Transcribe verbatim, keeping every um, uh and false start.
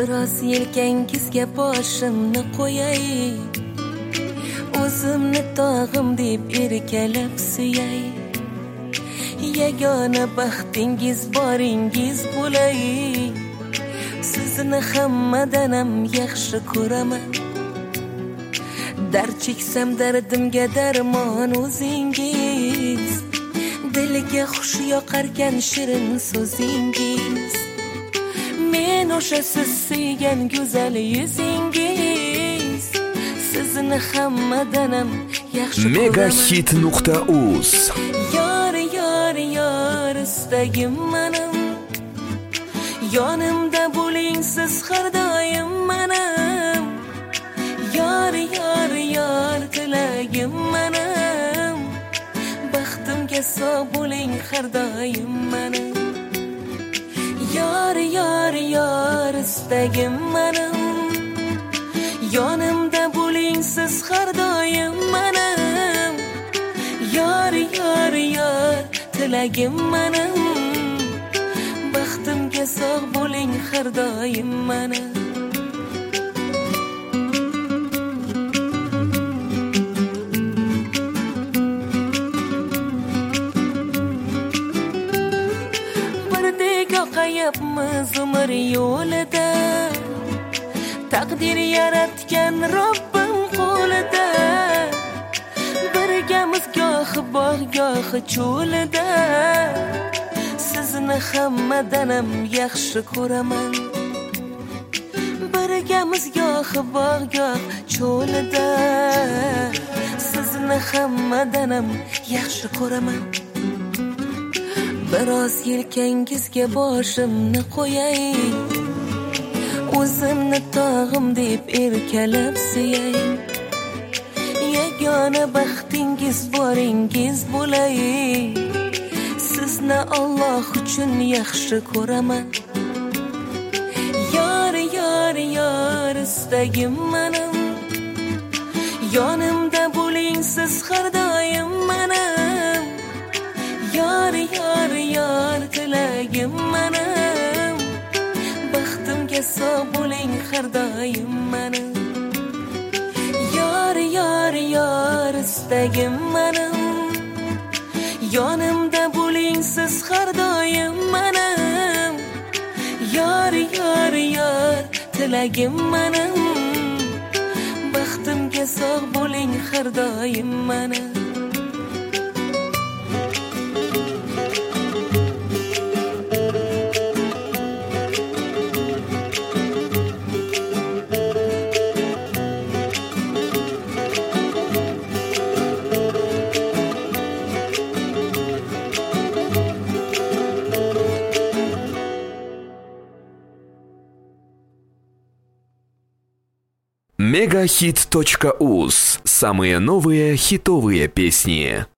Biroz yelkangizga boshimni qo'yay, o'zimni tog'im deb erkalab suyay. Yagona baxtingiz boringiz bo'lay, sizni hammadan ham yaxshi ko'raman. Dard cheksam dardimga darmon o'zingiz, dilga xush yoqarkan shirin so'zingiz. Men o'sha siz suygan go'zal yuzingiz, sizni hammadan ham yaxshi ko'raman. megahit nuqta uz Yor yor yor istagim mening, yonimda bo'ling siz har doim mening. Yor yor yor tilagim mening, baxtimga sog' bo'ling har doim mening. Yor yor yor istagim mening, yonimda bo'ling siz har doim mening. Yor yor yor tilagim mening, baxtimga sog' bo'ling har doim mening. Oqayapmiz umr yo'lida, taqdir yaratgan Robbim qo'lida. Birgamiz gohi bog' gohi cho'lida, sizni hammadan ham yaxshi ko'raman. Birgamiz gohi bog' gohi cho'lida, sizni hammadan ham yaxshi ko'raman. Biroz yelkangizga boshimni qo'yay, o'zimni tog'im deb erkalab suyay. Yagona baxtingiz boringiz bo'lay, sizni Alloh uchun yaxshi ko'raman. Yor yor yor istagim mening, yonimda bo'ling siz har doim mening. Yor yor yor tilagim mening, baxtimga sog' bo'ling har doim mening. Yor yor yor istagim mening, yonimda bo'ling siz har doim mening. Yor yor yor tilagim mening, baxtimga sog' bo'ling har doim mening. мегахит точка уз. Самые новые хитовые песни.